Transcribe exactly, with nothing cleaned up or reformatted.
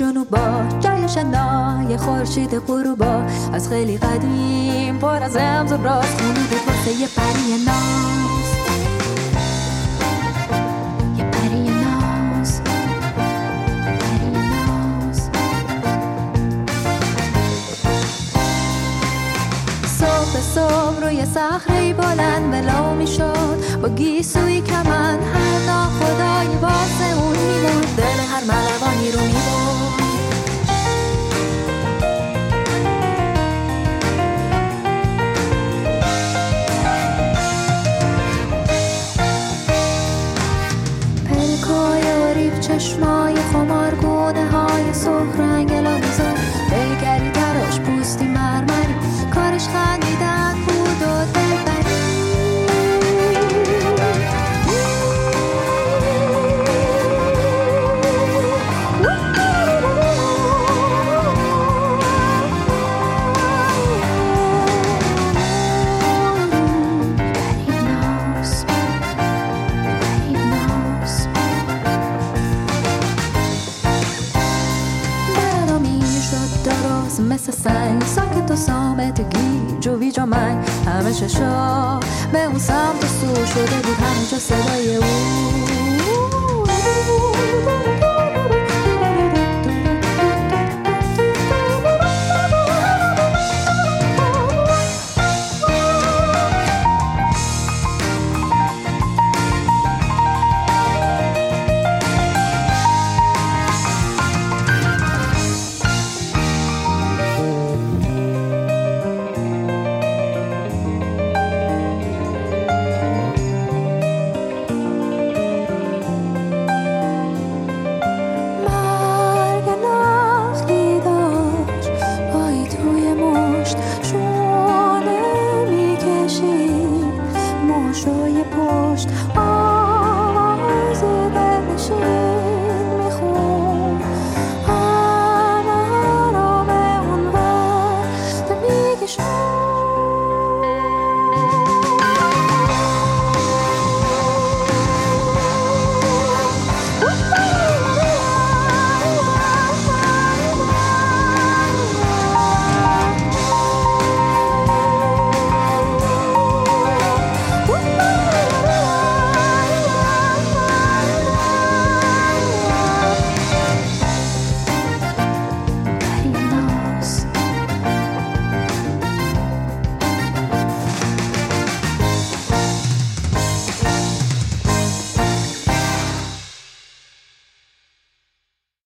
جنوبا، جای شنای خورشید غروبا، از خیلی قدیم پر از رمز و راز خونی بود واسه یه پری ناز، یه پری ناز، پری ناز. صبح صبح روی صخره‌ای بلند ولو میشد، با گیسوی کمن هر ناخدایی واسه اون میموند، دل هر ملوانی رو میبرد. پلکای و ریب چشمای خمارگونه های سرخ رنگ لامزا، پیکری تراش پوستی مرمری، کارش خندیدن بود و دلبری. مثل سنگ ساکت و سامت گیج و ویج و منگ، همه چشا به اون سمت و سو شده بود، همه جا صدای او. شوی پشت